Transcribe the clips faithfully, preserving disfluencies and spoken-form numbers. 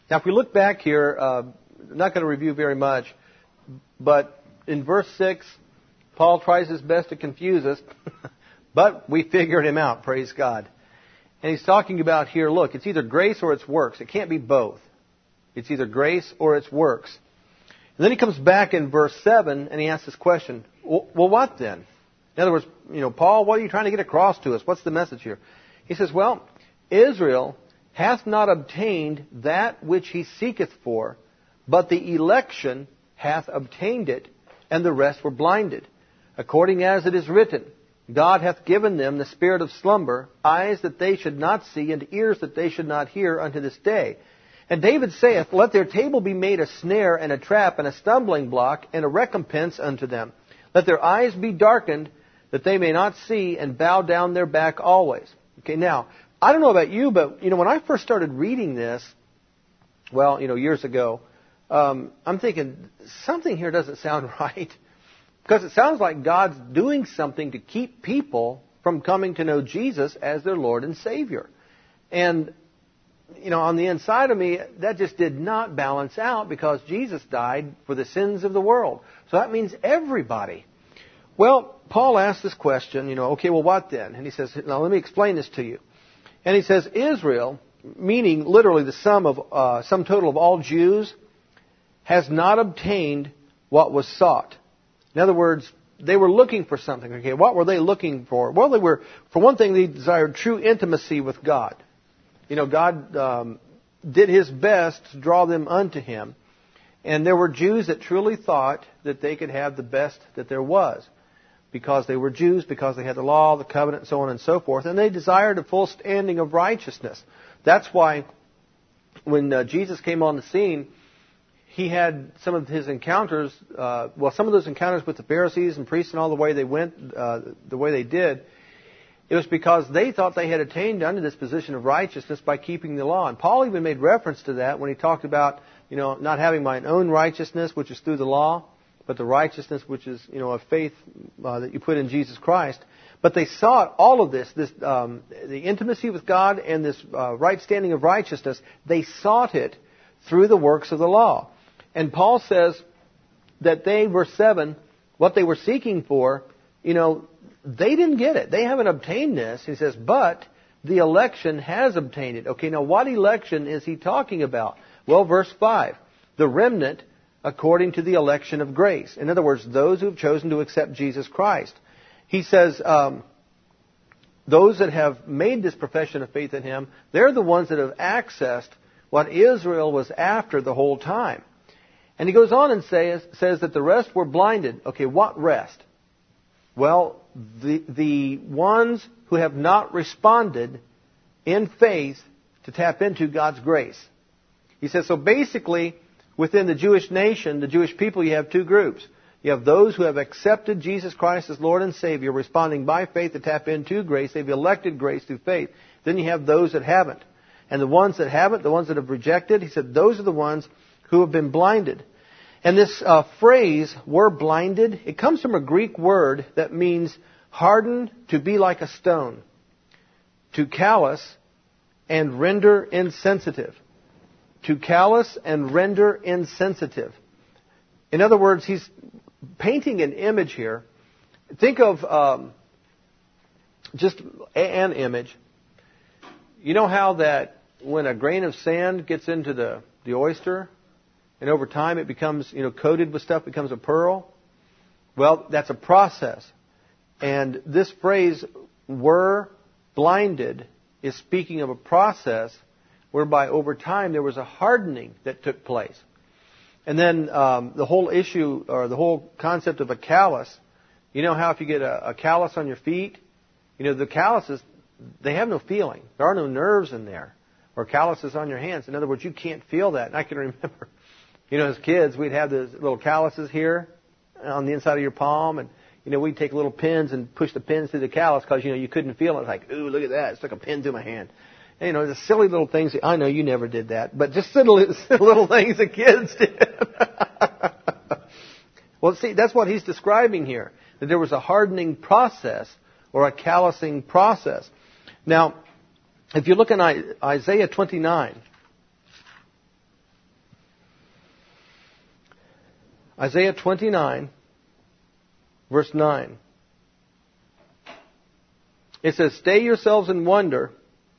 Now, if we look back here, uh, I'm not going to review very much, but in verse six, Paul tries his best to confuse us, but we figured him out, praise God. And he's talking about here, look, it's either grace or it's works. It can't be both. It's either grace or it's works. And then he comes back in verse seven and he asks this question, well, what then? In other words, you know, Paul, what are you trying to get across to us? What's the message here? He says, well, Israel hath not obtained that which he seeketh for, but the election hath obtained it, and the rest were blinded. According as it is written, God hath given them the spirit of slumber, eyes that they should not see, and ears that they should not hear unto this day. And David saith, let their table be made a snare and a trap and a stumbling block and a recompense unto them. Let their eyes be darkened, that they may not see, and bow down their back always. Okay, now, I don't know about you, but, you know, when I first started reading this, well, you know, years ago, um, I'm thinking, something here doesn't sound right. Because it sounds like God's doing something to keep people from coming to know Jesus as their Lord and Savior. And, you know, on the inside of me, that just did not balance out because Jesus died for the sins of the world. So that means everybody. Well, Paul asked this question, you know, okay, well, what then? And he says, now let me explain this to you. And he says, Israel, meaning literally the sum of uh, sum total of all Jews, has not obtained what was sought. In other words, they were looking for something. Okay, what were they looking for? Well, they were, for one thing, they desired true intimacy with God. You know, God um, did His best to draw them unto Him. And there were Jews that truly thought that they could have the best that there was. Because they were Jews, because they had the law, the covenant, and so on and so forth. And they desired a full standing of righteousness. That's why when uh, Jesus came on the scene, He had some of His encounters, uh, well, some of those encounters with the Pharisees and priests and all the way they went, uh, the way they did, it was because they thought they had attained unto this position of righteousness by keeping the law. And Paul even made reference to that when he talked about, you know, not having mine own righteousness, which is through the law, but the righteousness which is, you know, of faith uh, that you put in Jesus Christ. But they sought all of this, this um, the intimacy with God and this uh, right standing of righteousness. They sought it through the works of the law. And Paul says that they, verse seven, what they were seeking for, you know, they didn't get it. They haven't obtained this. He says, but the election has obtained it. Okay, now what election is he talking about? Well, verse five, the remnant according to the election of grace. In other words, those who have chosen to accept Jesus Christ. He says, um, those that have made this profession of faith in Him, they're the ones that have accessed what Israel was after the whole time. And he goes on and says, says that the rest were blinded. Okay, what rest? Well, the, the ones who have not responded in faith to tap into God's grace. He says, so basically, within the Jewish nation, the Jewish people, you have two groups. You have those who have accepted Jesus Christ as Lord and Savior, responding by faith to tap into grace. They've elected grace through faith. Then you have those that haven't. And the ones that haven't, the ones that have rejected, he said, those are the ones who have been blinded. And this uh, phrase, were blinded, it comes from a Greek word that means harden, to be like a stone, to callous and render insensitive. To callous and render insensitive. In other words, he's painting an image here. Think of um, just an image. You know how that when a grain of sand gets into the, the oyster, and over time it becomes, you know, coated with stuff, becomes a pearl? Well, that's a process. And this phrase, were blinded, is speaking of a process whereby over time there was a hardening that took place. And then um, the whole issue, or the whole concept of a callus, you know how if you get a, a callus on your feet, you know, the calluses, they have no feeling. There are no nerves in there. Or calluses on your hands. In other words, you can't feel that. And I can remember, you know, as kids, we'd have those little calluses here on the inside of your palm, and you know, we'd take little pins and push the pins through the callus because, you know, you couldn't feel it. It's like, ooh, look at that. It's like a pin through my hand. And, you know, the silly little things. I know you never did that, but just little, little things that kids did. Well, see, that's what he's describing here, that there was a hardening process or a callousing process. Now, if you look in Isaiah twenty-nine, Isaiah twenty-nine, verse nine. It says, "Stay yourselves and wonder.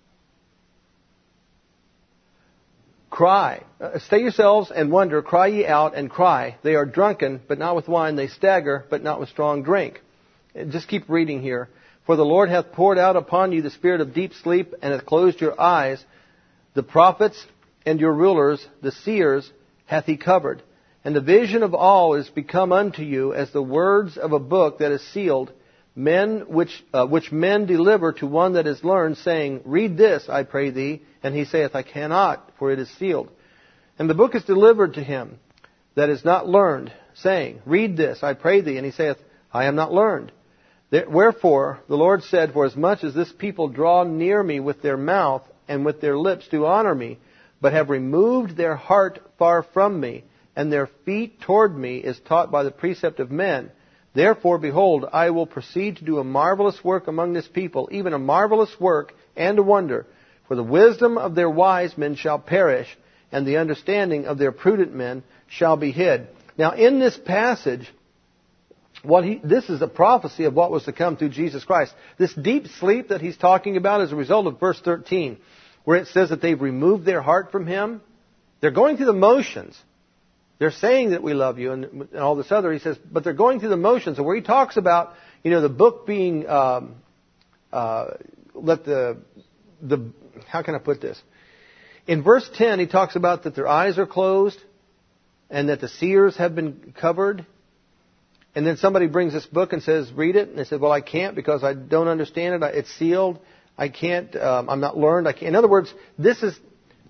Cry. Uh, stay yourselves and wonder. Cry ye out and cry. They are drunken, but not with wine. They stagger, but not with strong drink." And just keep reading here. "For the Lord hath poured out upon you the spirit of deep sleep, and hath closed your eyes. The prophets and your rulers, the seers, hath he covered. And the vision of all is become unto you as the words of a book that is sealed, men which uh, which men deliver to one that is learned, saying, Read this, I pray thee. And he saith, I cannot, for it is sealed. And the book is delivered to him that is not learned, saying, Read this, I pray thee. And he saith, I am not learned. Wherefore the Lord said, For as much as this people draw near me with their mouth, and with their lips do honor me, but have removed their heart far from me, and their feet toward me is taught by the precept of men. Therefore, behold, I will proceed to do a marvelous work among this people, even a marvelous work and a wonder. For the wisdom of their wise men shall perish, and the understanding of their prudent men shall be hid." Now, in this passage, what he, this is a prophecy of what was to come through Jesus Christ. This deep sleep that he's talking about is a result of verse thirteen, where it says that they've removed their heart from him. They're going through the motions. They're saying that we love you and, and all this other. He says, but they're going through the motions. And where he talks about, you know, the book being, um, uh, let the, the, how can I put this? In verse ten, he talks about that their eyes are closed and that the seers have been covered. And then somebody brings this book and says, read it. And they said, well, I can't because I don't understand it. It's sealed. I can't, um, I'm not learned. I can't. In other words, this is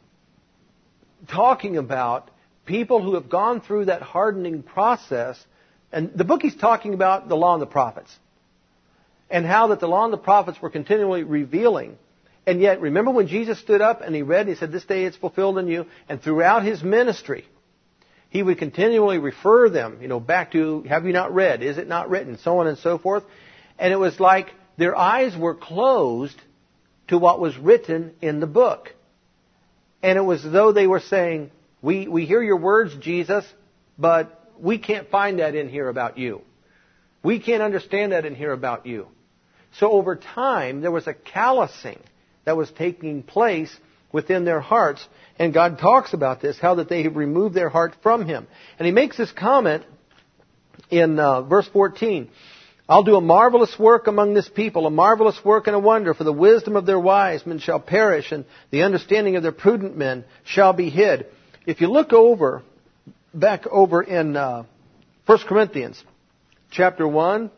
talking about people who have gone through that hardening process. And the book he's talking about, the law and the prophets. And how that the law and the prophets were continually revealing. And yet, remember when Jesus stood up and he read, and he said, this day it's fulfilled in you. And throughout his ministry, he would continually refer them, you know, back to, have you not read? Is it not written? So on and so forth. And it was like their eyes were closed to what was written in the book. And it was as though they were saying, we, we hear your words, Jesus, but we can't find that in here about you. We can't understand that in here about you. So over time, there was a callousing that was taking place within their hearts. And God talks about this, how that they have removed their heart from him. And he makes this comment in uh, verse fourteen. I'll do a marvelous work among this people, a marvelous work and a wonder, for the wisdom of their wise men shall perish, and the understanding of their prudent men shall be hid. If you look over, back over in uh, First Corinthians chapter one,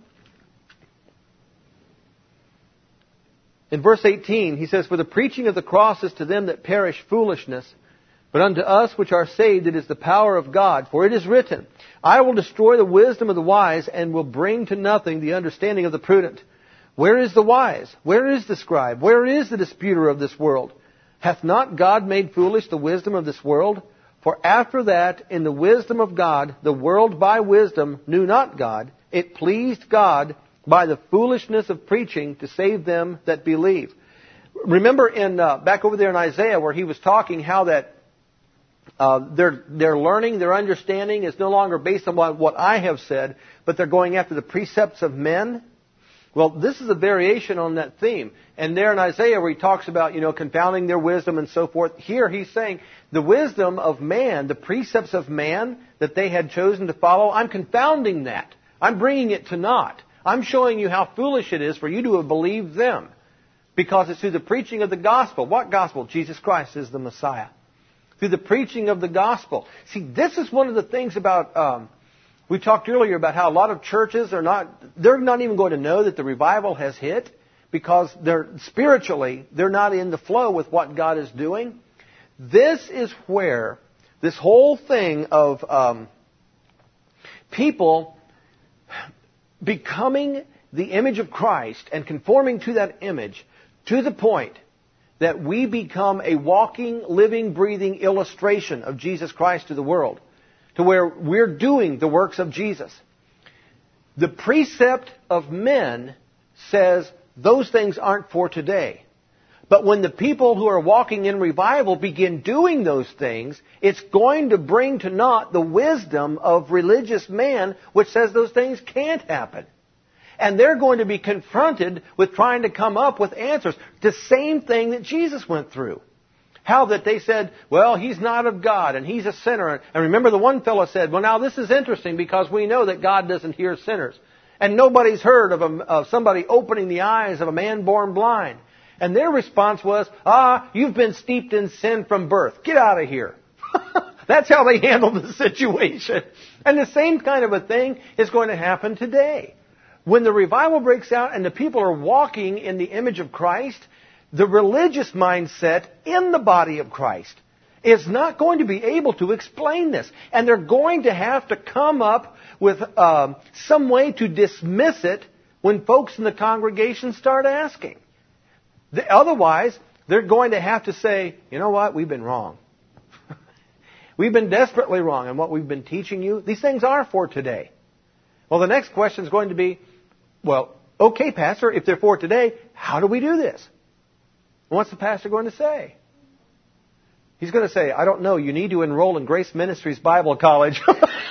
in verse eighteen, he says, For the preaching of the cross is to them that perish foolishness, but unto us which are saved it is the power of God. For it is written, I will destroy the wisdom of the wise, and will bring to nothing the understanding of the prudent. Where is the wise? Where is the scribe? Where is the disputer of this world? Hath not God made foolish the wisdom of this world? For after that, in the wisdom of God, the world by wisdom knew not God. It pleased God by the foolishness of preaching to save them that believe. Remember in uh, back over there in Isaiah where he was talking how that uh, their their learning, their understanding is no longer based on what, what I have said, but they're going after the precepts of men. Well, this is a variation on that theme. And there in Isaiah where he talks about, you know, confounding their wisdom and so forth, here he's saying the wisdom of man, the precepts of man that they had chosen to follow, I'm confounding that. I'm bringing it to naught. I'm showing you how foolish it is for you to have believed them. Because it's through the preaching of the gospel. What gospel? Jesus Christ is the Messiah. Through the preaching of the gospel. See, this is one of the things about, um, we talked earlier about how a lot of churches are not, they're not even going to know that the revival has hit. Because they're spiritually, they're not in the flow with what God is doing. This is where this whole thing of um, people becoming the image of Christ and conforming to that image to the point that we become a walking, living, breathing illustration of Jesus Christ to the world, to where we're doing the works of Jesus. The precept of men says those things aren't for today. But when the people who are walking in revival begin doing those things, it's going to bring to naught the wisdom of religious man, which says those things can't happen. And they're going to be confronted with trying to come up with answers. The same thing that Jesus went through. How that they said, well, he's not of God and he's a sinner. And remember the one fellow said, well, now this is interesting because we know that God doesn't hear sinners. And nobody's heard of, a, of somebody opening the eyes of a man born blind. And their response was, ah, you've been steeped in sin from birth. Get out of here. That's how they handled the situation. And the same kind of a thing is going to happen today. When the revival breaks out and the people are walking in the image of Christ, the religious mindset in the body of Christ is not going to be able to explain this. And they're going to have to come up with um, some way to dismiss it when folks in the congregation start asking. The, otherwise, they're going to have to say, you know what, we've been wrong. We've been desperately wrong in what we've been teaching you. These things are for today. Well, the next question is going to be, well, okay, Pastor, if they're for today, how do we do this? What's the pastor going to say? He's going to say, I don't know, you need to enroll in Grace Ministries Bible College.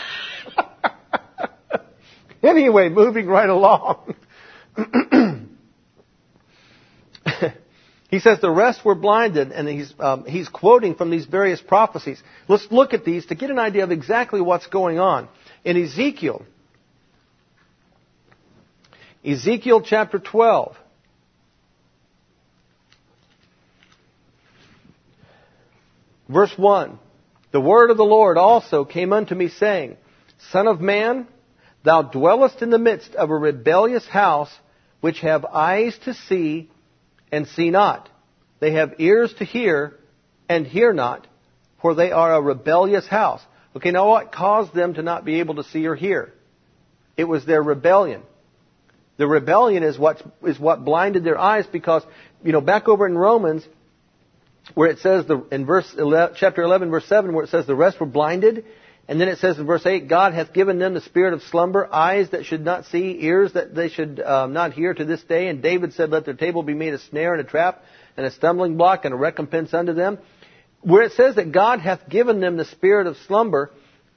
Anyway, moving right along. He says the rest were blinded, and he's, um, he's quoting from these various prophecies. Let's look at these to get an idea of exactly what's going on. In Ezekiel, Ezekiel chapter twelve. Verse one, the word of the Lord also came unto me, saying, Son of man, thou dwellest in the midst of a rebellious house, which have eyes to see, and see not. They have ears to hear, and hear not, for they are a rebellious house. Okay, now what caused them to not be able to see or hear? It was their rebellion. The rebellion is what, is what blinded their eyes because, you know, back over in Romans, where it says, the, in verse eleven, chapter eleven, verse seven, where it says the rest were blinded, and then it says in verse eight, God hath given them the spirit of slumber, eyes that should not see, ears that they should um, not hear to this day. And David said, let their table be made a snare and a trap, and a stumbling block and a recompense unto them. Where it says that God hath given them the spirit of slumber,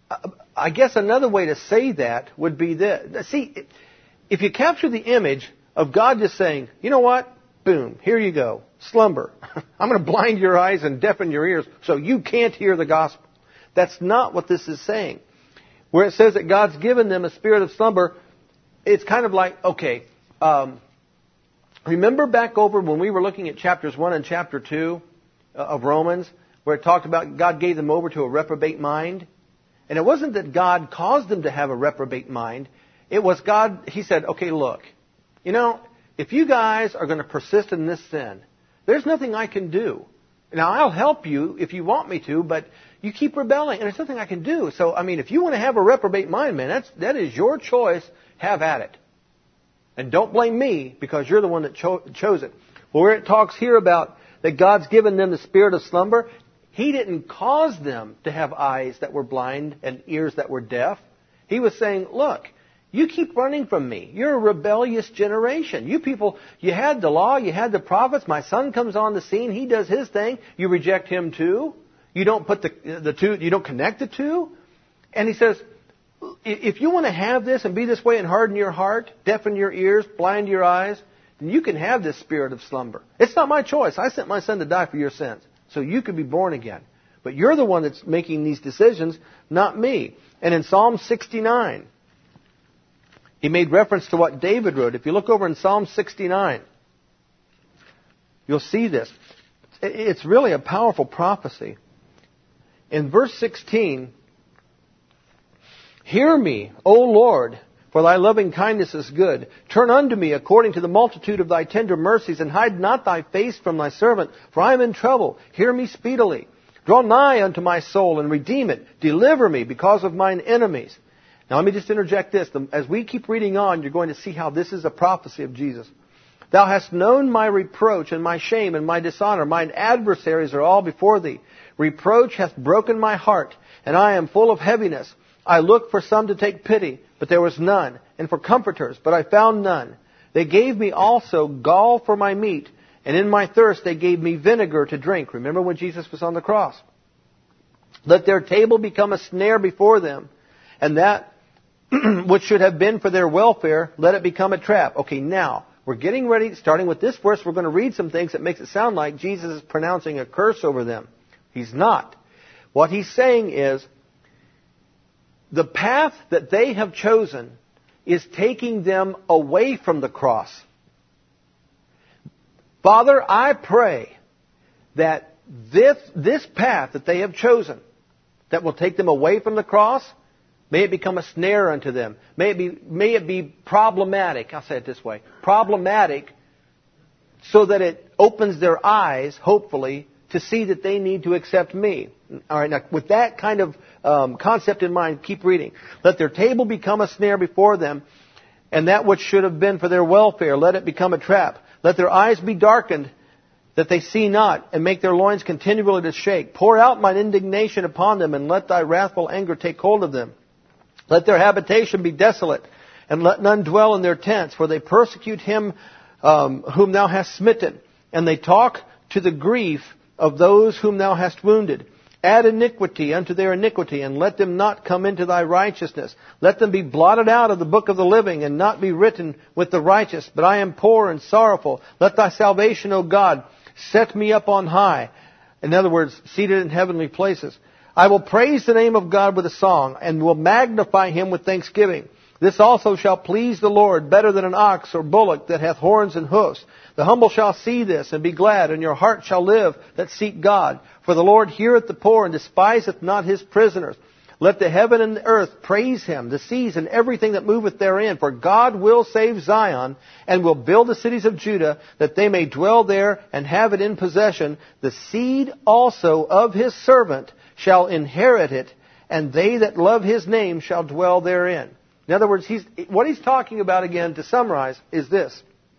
I guess another way to say that would be this. See, if you capture the image of God just saying, you know what? Boom, here you go. Slumber. I'm going to blind your eyes and deafen your ears so you can't hear the gospel. That's not what this is saying. Where it says that God's given them a spirit of slumber, it's kind of like, okay, um, remember back over when we were looking at chapters one and chapter two of Romans, where it talked about God gave them over to a reprobate mind? And it wasn't that God caused them to have a reprobate mind. It was God, He said, okay, look, you know, if you guys are going to persist in this sin, there's nothing I can do. Now, I'll help you if you want me to, but you keep rebelling, and there's nothing I can do. So, I mean, if you want to have a reprobate mind, man, that's, that is your choice. Have at it. And don't blame me, because you're the one that cho- chose it. Well, where it talks here about that God's given them the spirit of slumber, He didn't cause them to have eyes that were blind and ears that were deaf. He was saying, look, you keep running from me. You're a rebellious generation. You people, you had the law, you had the prophets. My son comes on the scene. He does his thing. You reject him too. You don't put the, the two, you don't connect the two. And he says, if you want to have this and be this way and harden your heart, deafen your ears, blind your eyes, then you can have this spirit of slumber. It's not my choice. I sent my son to die for your sins, so you could be born again. But you're the one that's making these decisions, not me. And in Psalm sixty-nine, he made reference to what David wrote. If you look over in Psalm sixty-nine, you'll see this. It's really a powerful prophecy. In verse sixteen, hear me, O Lord, for thy loving kindness is good. Turn unto me according to the multitude of thy tender mercies, and hide not thy face from thy servant, for I am in trouble. Hear me speedily. Draw nigh unto my soul, and redeem it. Deliver me because of mine enemies. Now let me just interject this. As we keep reading on, you're going to see how this is a prophecy of Jesus. Thou hast known my reproach and my shame and my dishonor. Mine adversaries are all before thee. Reproach hath broken my heart, and I am full of heaviness. I looked for some to take pity, but there was none, and for comforters, but I found none. They gave me also gall for my meat, And in my thirst they gave me vinegar to drink. Remember when Jesus was on the cross? Let their table become a snare before them, and that which should have been for their welfare, let it become a trap. Okay, now, we're getting ready, starting with this verse, we're going to read some things that makes it sound like Jesus is pronouncing a curse over them. He's not. What he's saying is, the path that they have chosen is taking them away from the cross. Father, I pray that this, this path that they have chosen, that will take them away from the cross, may it become a snare unto them. May it be, may it be problematic. I'll say it this way. Problematic so that it opens their eyes, hopefully, to see that they need to accept me. All right, now with that kind of um, concept in mind, keep reading. Let their table become a snare before them, and that which should have been for their welfare, let it become a trap. Let their eyes be darkened, that they see not, and make their loins continually to shake. Pour out mine indignation upon them, and let thy wrathful anger take hold of them. Let their habitation be desolate, and let none dwell in their tents, for they persecute him um, whom thou hast smitten, and they talk to the grief of those whom thou hast wounded. Add iniquity unto their iniquity, and let them not come into thy righteousness. Let them be blotted out of the book of the living, and not be written with the righteous. But I am poor and sorrowful. Let thy salvation, O God, set me up on high. In other words, seated in heavenly places. I will praise the name of God with a song, and will magnify him with thanksgiving. This also shall please the Lord better than an ox or bullock that hath horns and hoofs. The humble shall see this and be glad, and your heart shall live that seek God. For the Lord heareth the poor, and despiseth not his prisoners. Let the heaven and the earth praise him, the seas and everything that moveth therein. For God will save Zion, and will build the cities of Judah, that they may dwell there and have it in possession. The seed also of his servant shall inherit it, and they that love his name shall dwell therein. In other words, he's, what he's talking about, again, to summarize, is this.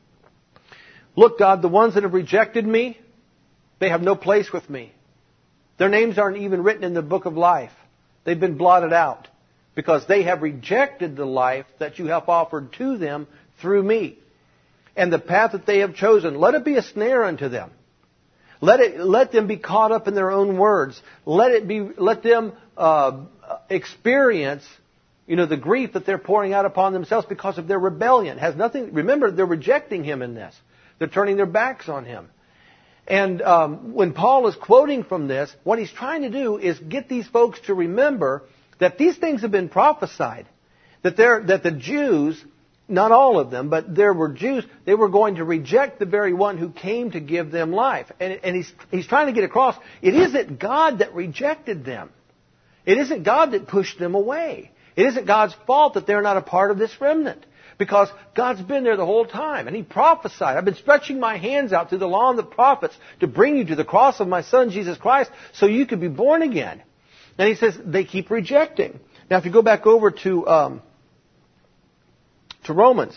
Look, God, the ones that have rejected me, they have no place with me. Their names aren't even written in the book of life. They've been blotted out because they have rejected the life that you have offered to them through me. And the path that they have chosen, let it be a snare unto them. Let it, let them be caught up in their own words. Let it be, let them uh, experience, you know, the grief that they're pouring out upon themselves because of their rebellion. It has nothing. Remember, they're rejecting him in this. They're turning their backs on him. And um, when Paul is quoting from this, what he's trying to do is get these folks to remember that these things have been prophesied. That they're, that the Jews, not all of them, but there were Jews, they were going to reject the very one who came to give them life. And, and he's, he's trying to get across, it isn't God that rejected them. It isn't God that pushed them away. It isn't God's fault that they're not a part of this remnant. Because God's been there the whole time. And He prophesied. I've been stretching my hands out through the law and the prophets to bring you to the cross of my Son, Jesus Christ, so you could be born again. And He says they keep rejecting. Now, if you go back over to, um, to Romans.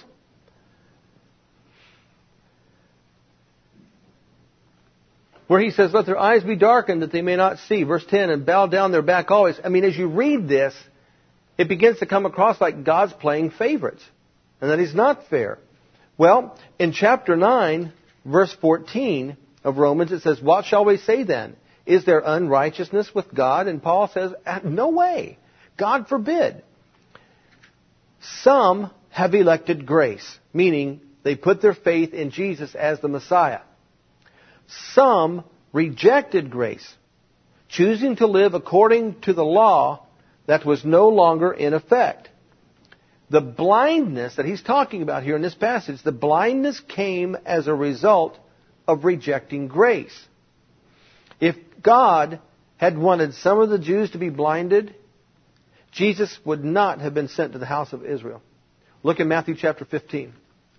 Where He says, let their eyes be darkened that they may not see. Verse ten, and bow down their back always. I mean, as you read this, it begins to come across like God's playing favorites. And that He's not fair. Well, in chapter nine, verse fourteen of Romans, it says, what shall we say then? Is there unrighteousness with God? And Paul says, no way. God forbid. Some have elected grace, meaning they put their faith in Jesus as the Messiah. Some rejected grace, choosing to live according to the law that was no longer in effect. The blindness that he's talking about here in this passage, the blindness came as a result of rejecting grace. If God had wanted some of the Jews to be blinded, Jesus would not have been sent to the house of Israel. Look in Matthew chapter fifteen.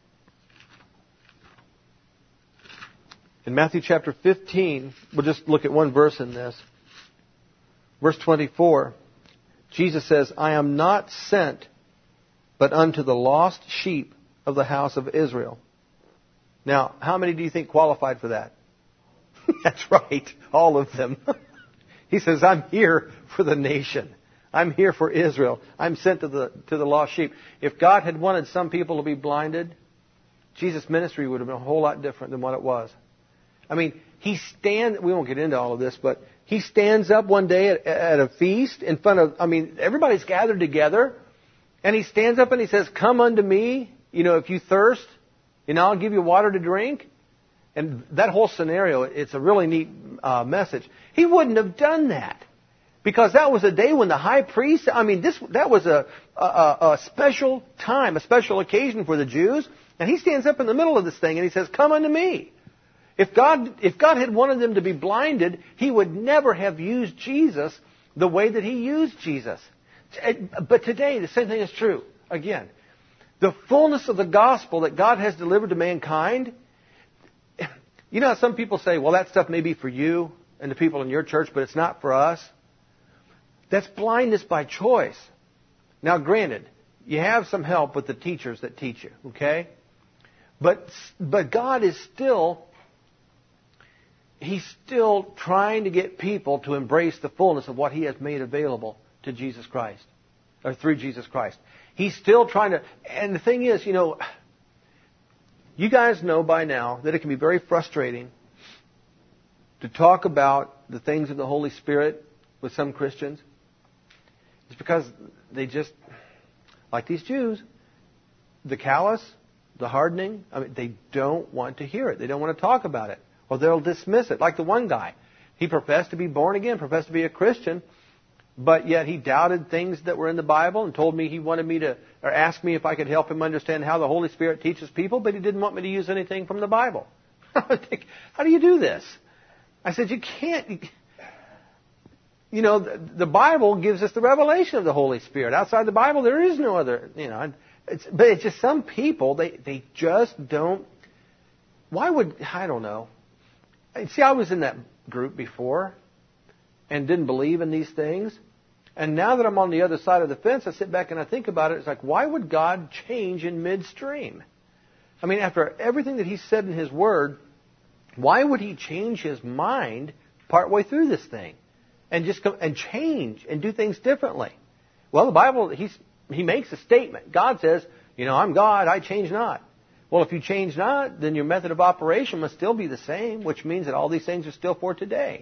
In Matthew chapter fifteen, we'll just look at one verse in this. Verse twenty-four, Jesus says, I am not sent but unto the lost sheep of the house of Israel. Now, how many do you think qualified for that? That's right, all of them. He says, I'm here for the nation. I'm here for Israel. I'm sent to the to the lost sheep. If God had wanted some people to be blinded, Jesus' ministry would have been a whole lot different than what it was. I mean, he stands, we won't get into all of this, but he stands up one day at, at a feast in front of, I mean, everybody's gathered together, and he stands up and he says, come unto me, you know, if you thirst, and I'll give you water to drink. And that whole scenario, it's a really neat uh, message. He wouldn't have done that. Because that was a day when the high priest, I mean, this that was a, a, a special time, a special occasion for the Jews. And he stands up in the middle of this thing and he says, come unto me. If God, if God had wanted them to be blinded, He would never have used Jesus the way that He used Jesus. But today, the same thing is true. Again, the fullness of the gospel that God has delivered to mankind. You know how some people say, well, that stuff may be for you and the people in your church, but it's not for us. That's blindness by choice. Now, granted, you have some help with the teachers that teach you, okay? But, but God is still, He's still trying to get people to embrace the fullness of what He has made available to Jesus Christ, or through Jesus Christ. He's still trying to, and the thing is, you know, you guys know by now that it can be very frustrating to talk about the things of the Holy Spirit with some Christians. It's because they just, like these Jews, the callous, the hardening, I mean, they don't want to hear it. They don't want to talk about it. Or they'll dismiss it. Like the one guy. He professed to be born again, professed to be a Christian, but yet he doubted things that were in the Bible and told me he wanted me to, or asked me if I could help him understand how the Holy Spirit teaches people, but he didn't want me to use anything from the Bible. I think, how do you do this? I said, you can't... You know, the, the Bible gives us the revelation of the Holy Spirit. Outside the Bible, there is no other, you know. It's, but it's just some people, they, they just don't... Why would... I don't know. See, I was in that group before and didn't believe in these things. And now that I'm on the other side of the fence, I sit back and I think about it. It's like, why would God change in midstream? I mean, after everything that He said in His Word, why would He change His mind partway through this thing? And just come and change and do things differently. Well, the Bible, he's, he makes a statement. God says, you know, I'm God, I change not. Well, if you change not, then your method of operation must still be the same, which means that all these things are still for today.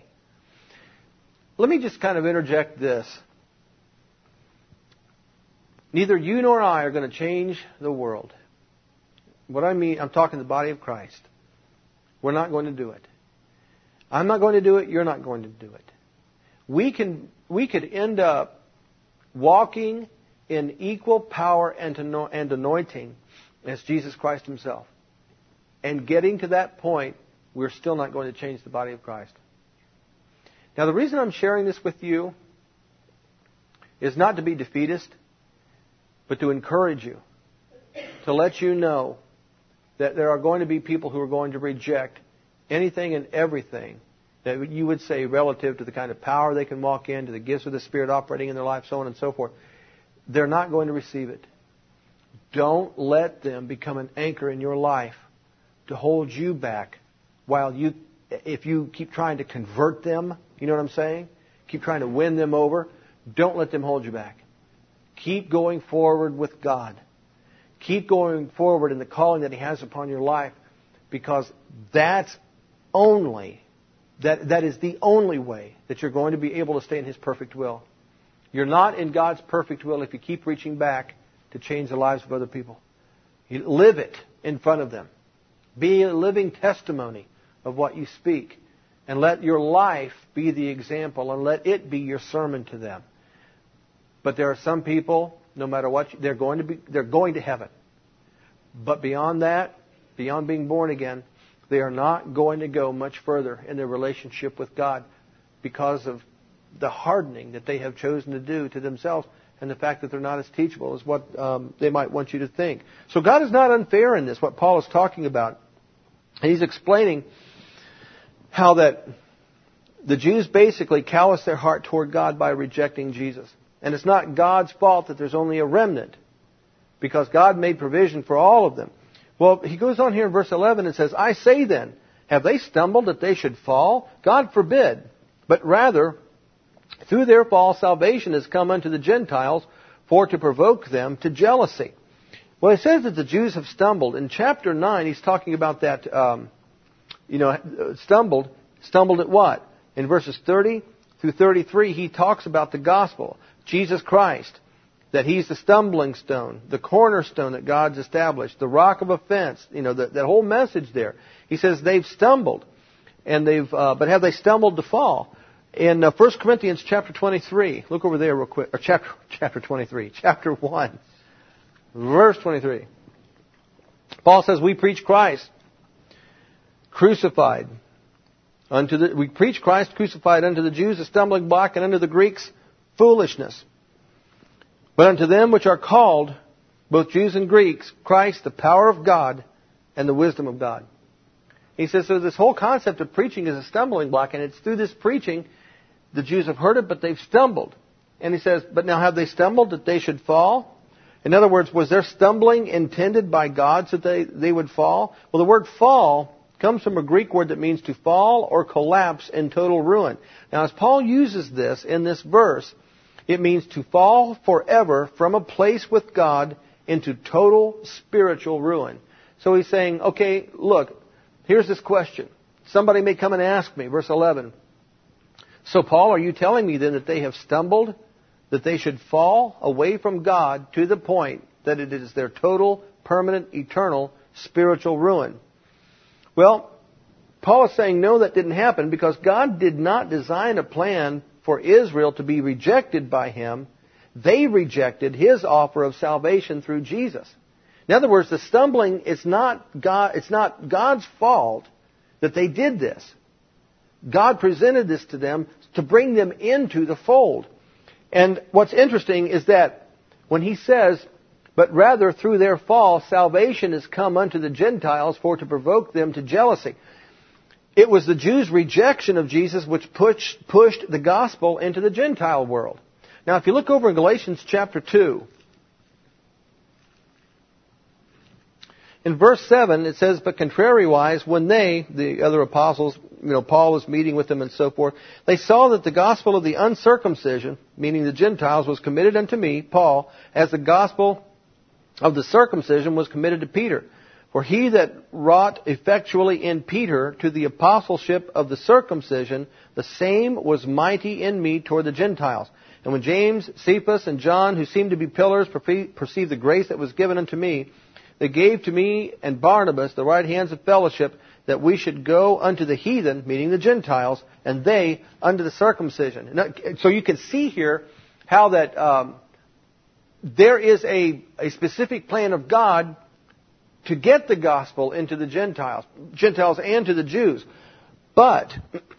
Let me just kind of interject this. Neither you nor I are going to change the world. What I mean, I'm talking the body of Christ. We're not going to do it. I'm not going to do it, you're not going to do it. We can, we could end up walking in equal power and anointing as Jesus Christ Himself. And getting to that point, we're still not going to change the body of Christ. Now, the reason I'm sharing this with you is not to be defeatist, but to encourage you, to let you know that there are going to be people who are going to reject anything and everything that you would say relative to the kind of power they can walk in, to the gifts of the Spirit operating in their life, so on and so forth. They're not going to receive it. Don't let them become an anchor in your life to hold you back while you, if you keep trying to convert them, you know what I'm saying? Keep trying to win them over. Don't let them hold you back. Keep going forward with God. Keep going forward in the calling that He has upon your life, because that's only That, that is the only way that you're going to be able to stay in His perfect will. You're not in God's perfect will if you keep reaching back to change the lives of other people. You live it in front of them. Be a living testimony of what you speak. And let your life be the example, and let it be your sermon to them. But there are some people, no matter what, they're going to be, they're going to heaven. But beyond that, beyond being born again, they are not going to go much further in their relationship with God because of the hardening that they have chosen to do to themselves, and the fact that they're not as teachable as what um, they might want you to think. So God is not unfair in this, what Paul is talking about. And he's explaining how that the Jews basically callous their heart toward God by rejecting Jesus. And it's not God's fault that there's only a remnant, because God made provision for all of them. Well, he goes on here in verse eleven and says, I say then, have they stumbled that they should fall? God forbid. But rather, through their fall, salvation has come unto the Gentiles, for to provoke them to jealousy. Well, it says that the Jews have stumbled. In chapter nine, he's talking about that um, you know, stumbled, stumbled at what? In verses thirty through thirty-three, he talks about the gospel, Jesus Christ, that He's the stumbling stone, the cornerstone that God's established, the rock of offense, you know, that, that whole message there. He says they've stumbled, and they've, uh, but have they stumbled to fall? In uh, First Corinthians chapter twenty-three, look over there real quick, or chapter, chapter twenty-three, chapter one, verse twenty-three. Paul says, we preach Christ crucified unto the, we preach Christ crucified unto the Jews a stumbling block, and unto the Greeks foolishness. But unto them which are called, both Jews and Greeks, Christ, the power of God and the wisdom of God. He says, so this whole concept of preaching is a stumbling block, and it's through this preaching the Jews have heard it, but they've stumbled. And he says, but now have they stumbled that they should fall? In other words, was their stumbling intended by God so that they, they would fall? Well, the word fall comes from a Greek word that means to fall or collapse in total ruin. Now, as Paul uses this in this verse, it means to fall forever from a place with God into total spiritual ruin. So he's saying, okay, look, here's this question. Somebody may come and ask me, verse eleven. So, Paul, are you telling me then that they have stumbled, that they should fall away from God to the point that it is their total, permanent, eternal, spiritual ruin? Well, Paul is saying, no, that didn't happen, because God did not design a plan for Israel to be rejected by Him. They rejected His offer of salvation through Jesus. In other words, the stumbling, it's not God, it's not God's fault that they did this. God presented this to them to bring them into the fold. And what's interesting is that when he says, but rather through their fall, salvation is come unto the Gentiles for to provoke them to jealousy. It was the Jews' rejection of Jesus which pushed, pushed the gospel into the Gentile world. Now, if you look over in Galatians chapter two, in verse seven, it says, but contrariwise, when they, the other apostles, you know, Paul was meeting with them and so forth, they saw that the gospel of the uncircumcision, meaning the Gentiles, was committed unto me, Paul, as the gospel of the circumcision was committed to Peter. For he that wrought effectually in Peter to the apostleship of the circumcision, the same was mighty in me toward the Gentiles. And when James, Cephas, and John, who seemed to be pillars, perceived the grace that was given unto me, they gave to me and Barnabas the right hands of fellowship, that we should go unto the heathen, meaning the Gentiles, and they unto the circumcision. So you can see here how that um, there is a, a specific plan of God to get the gospel into the Gentiles, Gentiles and to the Jews. But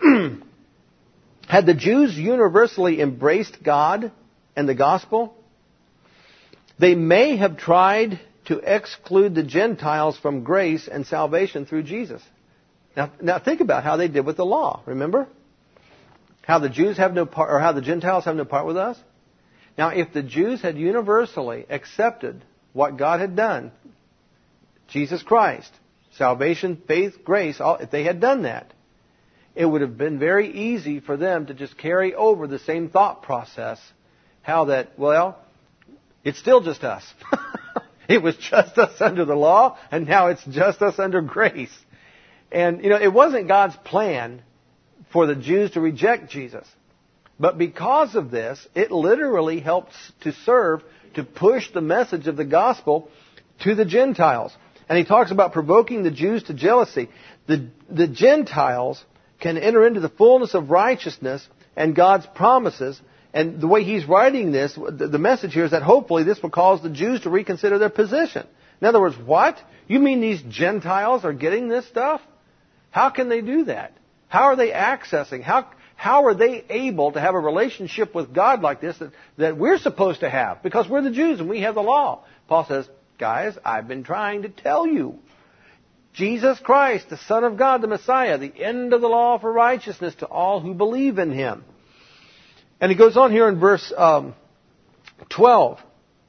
had the Jews universally embraced God and the gospel, they may have tried to exclude the Gentiles from grace and salvation through Jesus. Now, now think about how they did with the law. Remember? How the Jews have no part, or how the Gentiles have no part with us? Now, if the Jews had universally accepted what God had done, Jesus Christ, salvation, faith, grace, all, if they had done that, it would have been very easy for them to just carry over the same thought process. How that, well, it's still just us. It was just us under the law, and now it's just us under grace. And, you know, it wasn't God's plan for the Jews to reject Jesus. But because of this, it literally helps to serve to push the message of the gospel to the Gentiles. And he talks about provoking the Jews to jealousy. The, the Gentiles can enter into the fullness of righteousness and God's promises. And the way he's writing this, the message here is that hopefully this will cause the Jews to reconsider their position. In other words, what? You mean these Gentiles are getting this stuff? How can they do that? How are they accessing? How, how are they able to have a relationship with God like this that, that we're supposed to have? Because we're the Jews and we have the law. Paul says, guys, I've been trying to tell you. Jesus Christ, the Son of God, the Messiah, the end of the law for righteousness to all who believe in Him. And he goes on here in verse um, twelve.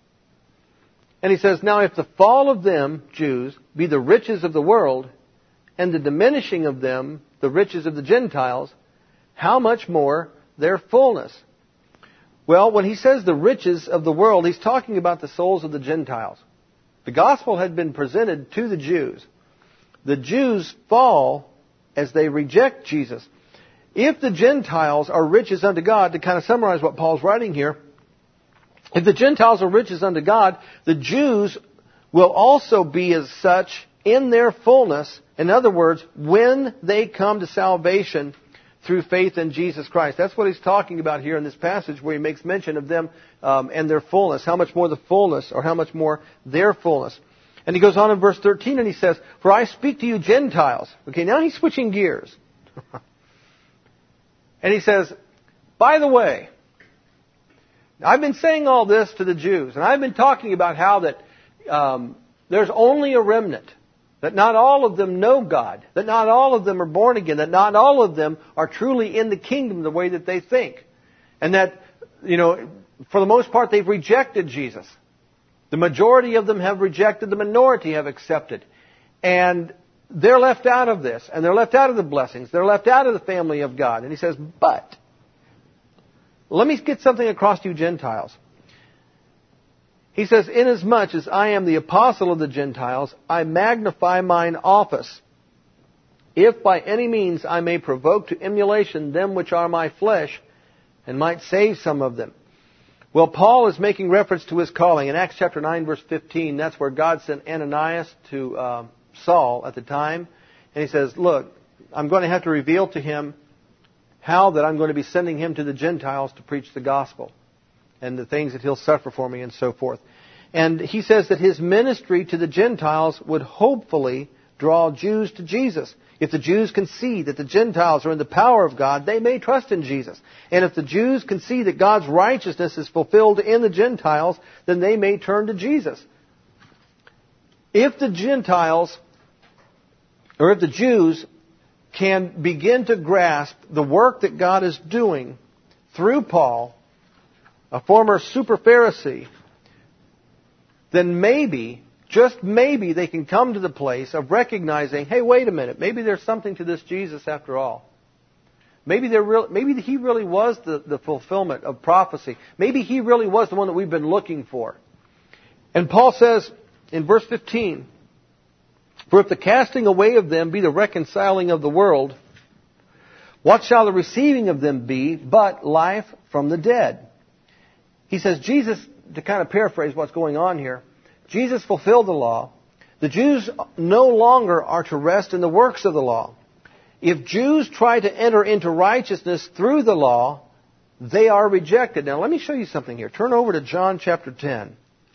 And he says, now if the fall of them, Jews, be the riches of the world, and the diminishing of them, the riches of the Gentiles, how much more their fullness? Well, when he says the riches of the world, he's talking about the souls of the Gentiles. The gospel had been presented to the Jews. The Jews' fall as they reject Jesus. If the Gentiles are riches unto God, to kind of summarize what Paul's writing here, if the Gentiles are riches unto God, the Jews will also be as such in their fullness. In other words, when they come to salvation through faith in Jesus Christ. That's what he's talking about here in this passage where he makes mention of them um, and their fullness. How much more the fullness, or how much more their fullness. And he goes on in verse thirteen and he says, "For I speak to you Gentiles." Okay, now he's switching gears. And he says, "By the way, I've been saying all this to the Jews, and I've been talking about how that um, there's only a remnant, that not all of them know God, that not all of them are born again, that not all of them are truly in the kingdom the way that they think. And that, you know, for the most part, they've rejected Jesus. The majority of them have rejected, the minority have accepted. And they're left out of this, and they're left out of the blessings. They're left out of the family of God." And he says, "But let me get something across to you Gentiles." He says, "Inasmuch as I am the apostle of the Gentiles, I magnify mine office, if by any means I may provoke to emulation them which are my flesh, and might save some of them." Well, Paul is making reference to his calling. In Acts chapter nine, verse fifteen, that's where God sent Ananias to uh, Saul at the time. And he says, "Look, I'm going to have to reveal to him how that I'm going to be sending him to the Gentiles to preach the gospel, and the things that he'll suffer for me and so forth." And he says that his ministry to the Gentiles would hopefully draw Jews to Jesus. If the Jews can see that the Gentiles are in the power of God, they may trust in Jesus. And if the Jews can see that God's righteousness is fulfilled in the Gentiles, then they may turn to Jesus. If the Gentiles, or if the Jews can begin to grasp the work that God is doing through Paul, a former super Pharisee, then maybe, just maybe, they can come to the place of recognizing, hey, wait a minute, maybe there's something to this Jesus after all. Maybe there really, maybe he really was the, the fulfillment of prophecy. Maybe he really was the one that we've been looking for. And Paul says in verse fifteen, "For if the casting away of them be the reconciling of the world, what shall the receiving of them be but life from the dead?" He says, Jesus, to kind of paraphrase what's going on here, Jesus fulfilled the law. The Jews no longer are to rest in the works of the law. If Jews try to enter into righteousness through the law, they are rejected. Now let me show you something here. Turn over to John chapter ten.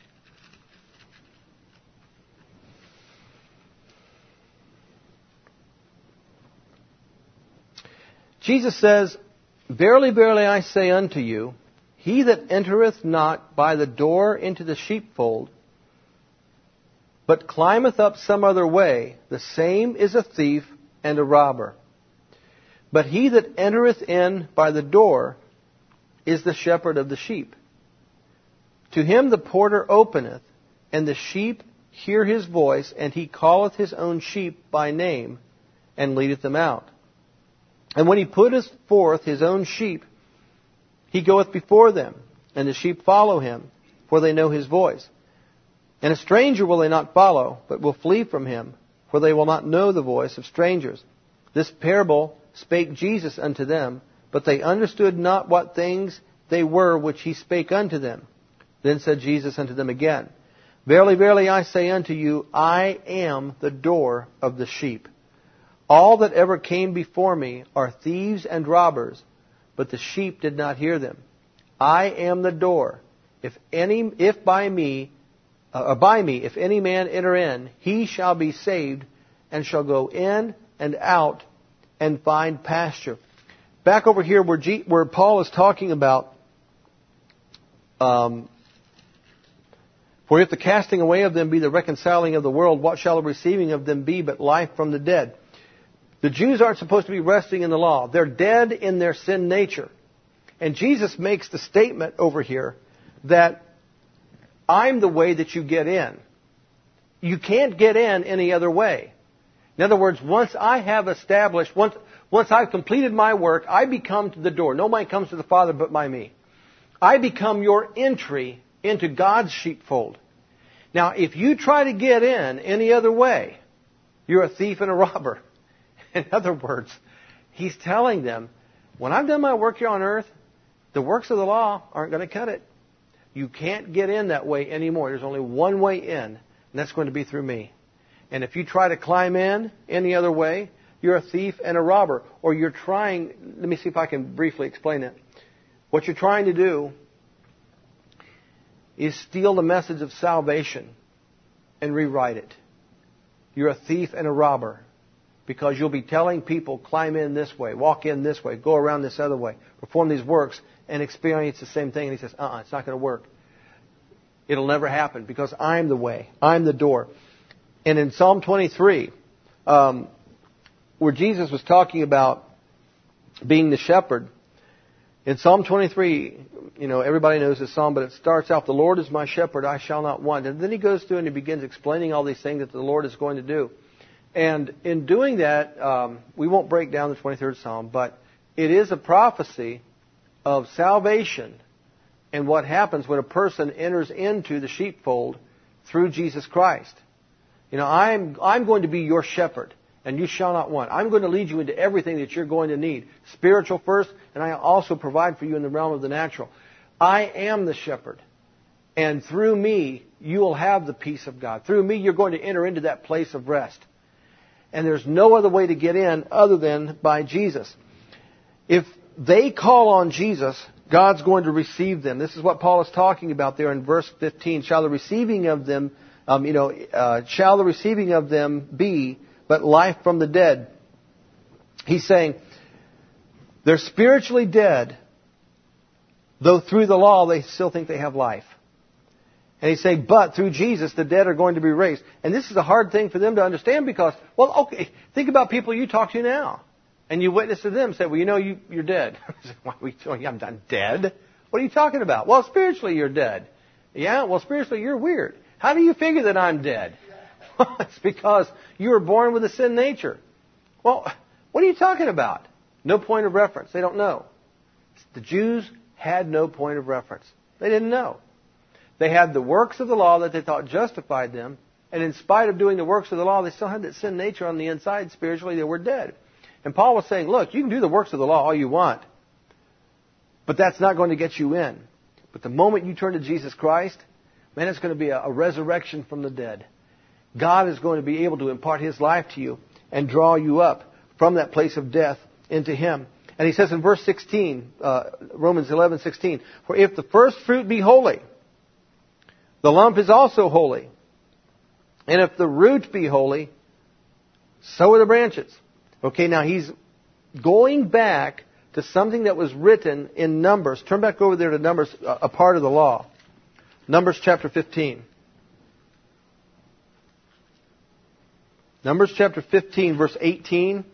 Jesus says, "Verily, verily, I say unto you, he that entereth not by the door into the sheepfold, but climbeth up some other way, the same is a thief and a robber. But he that entereth in by the door is the shepherd of the sheep. To him the porter openeth, and the sheep hear his voice, and he calleth his own sheep by name, and leadeth them out. And when he putteth forth his own sheep, he goeth before them, and the sheep follow him, for they know his voice. And a stranger will they not follow, but will flee from him, for they will not know the voice of strangers. This parable spake Jesus unto them, but they understood not what things they were which he spake unto them. Then said Jesus unto them again, Verily, verily, I say unto you, I am the door of the sheep. All that ever came before me are thieves and robbers, but the sheep did not hear them. I am the door. If any, if by me, uh, by me, if any man enter in, he shall be saved, and shall go in and out and find pasture. Back over here where, G, where Paul is talking about, um, for if the casting away of them be the reconciling of the world, what shall the receiving of them be but life from the dead? The Jews aren't supposed to be resting in the law. They're dead in their sin nature. And Jesus makes the statement over here that I'm the way that you get in. You can't get in any other way. In other words, once I have established, once, once I've completed my work, I become the door. No man comes to the Father but by me. I become your entry into God's sheepfold. Now, if you try to get in any other way, you're a thief and a robber. In other words, he's telling them, when I've done my work here on earth, the works of the law aren't going to cut it. You can't get in that way anymore. There's only one way in, and that's going to be through me. And if you try to climb in any other way, you're a thief and a robber. Or you're trying, let me see if I can briefly explain it. What you're trying to do is steal the message of salvation and rewrite it. You're a thief and a robber because you'll be telling people, climb in this way, walk in this way, go around this other way, perform these works, and experience the same thing. And he says, uh-uh, it's not going to work. It'll never happen because I'm the way. I'm the door. And in Psalm twenty-three, um, where Jesus was talking about being the shepherd, in Psalm twenty-three, you know, everybody knows this psalm, but it starts out, the Lord is my shepherd, I shall not want. And then he goes through and he begins explaining all these things that the Lord is going to do. And in doing that, um, we won't break down the twenty-third Psalm, but it is a prophecy of salvation and what happens when a person enters into the sheepfold through Jesus Christ. You know, I'm, I'm going to be your shepherd, and you shall not want. I'm going to lead you into everything that you're going to need. Spiritual first, and I also provide for you in the realm of the natural. I am the shepherd. And through me, you will have the peace of God. Through me, you're going to enter into that place of rest. And there's no other way to get in other than by Jesus. If they call on Jesus, God's going to receive them. This is what Paul is talking about there in verse fifteen. Shall the receiving of them, um, you know, uh, shall the receiving of them be but life from the dead? He's saying they're spiritually dead, though through the law they still think they have life. And he's saying, but through Jesus the dead are going to be raised. And this is a hard thing for them to understand because, well, okay, think about people you talk to now. And you witness to them and say, well, you know, you, you're dead. Why are we telling you I'm not dead? What are you talking about? Well, spiritually you're dead. Yeah, well, spiritually you're weird. How do you figure that I'm dead? Well, it's because you were born with a sin nature. Well, what are you talking about? No point of reference. They don't know. The Jews had no point of reference. They didn't know. They had the works of the law that they thought justified them. And in spite of doing the works of the law, they still had that sin nature on the inside. Spiritually, they were dead. And Paul was saying, look, you can do the works of the law all you want, but that's not going to get you in. But the moment you turn to Jesus Christ, man, it's going to be a, a resurrection from the dead. God is going to be able to impart His life to you and draw you up from that place of death into Him. And he says in verse sixteen, uh, Romans eleven sixteen, for if the first fruit be holy, the lump is also holy. And if the root be holy, so are the branches. Okay, now he's going back to something that was written in Numbers. Turn back over there to Numbers, a part of the law. Numbers chapter fifteen. Numbers chapter fifteen, verse eighteen.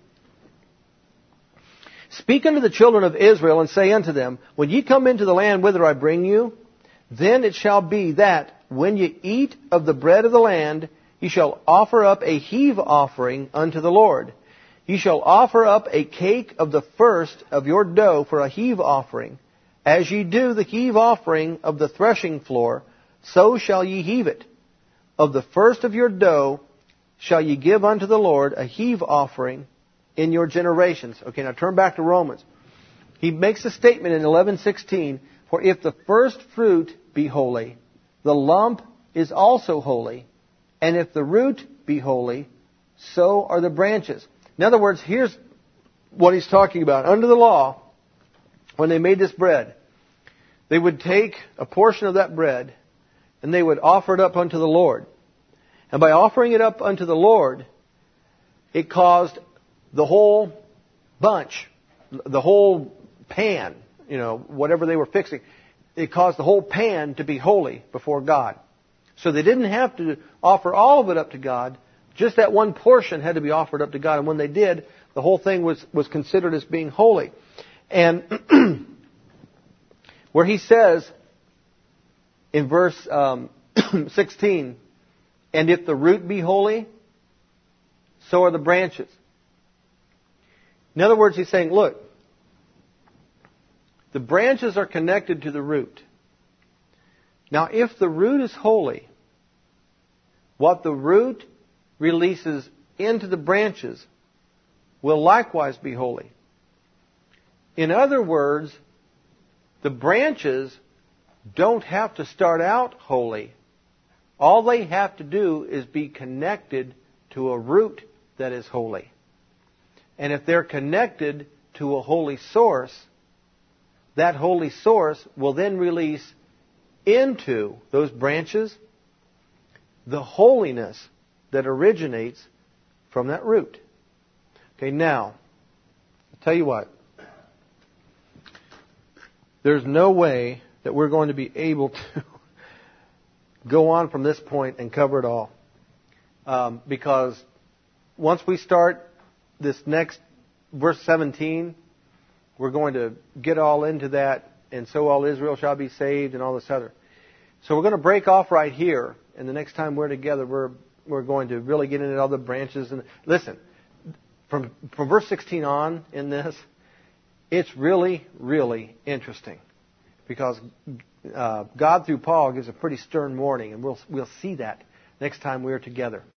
Speak unto the children of Israel and say unto them, when ye come into the land whither I bring you, then it shall be that when ye eat of the bread of the land, ye shall offer up a heave offering unto the Lord. Ye shall offer up a cake of the first of your dough for a heave offering. As ye do the heave offering of the threshing floor, so shall ye heave it. Of the first of your dough shall ye give unto the Lord a heave offering in your generations. Okay, now turn back to Romans. He makes a statement in eleven sixteen, for if the first fruit be holy, the lump is also holy, and if the root be holy, so are the branches. In other words, here's what he's talking about. Under the law, when they made this bread, they would take a portion of that bread and they would offer it up unto the Lord. And by offering it up unto the Lord, it caused the whole bunch, the whole pan, you know, whatever they were fixing, it caused the whole pan to be holy before God. So they didn't have to offer all of it up to God. Just that one portion had to be offered up to God. And when they did, the whole thing was, was considered as being holy. And where he says in verse um, sixteen, and if the root be holy, so are the branches. In other words, he's saying, look, the branches are connected to the root. Now, if the root is holy, what the root releases into the branches will likewise be holy. In other words, the branches don't have to start out holy. All they have to do is be connected to a root that is holy. And if they're connected to a holy source, that holy source will then release into those branches the holiness that originates from that root. Okay, now, I'll tell you what. There's no way that we're going to be able to go on from this point and cover it all. Um, because once we start this next verse seventeen, we're going to get all into that, and so all Israel shall be saved and all this other. So we're going to break off right here, and the next time we're together, we're we're going to really get into all the branches. And listen, from from verse sixteen on in this, it's really, really interesting, because uh, God through Paul gives a pretty stern warning, and we'll we'll see that next time we're together.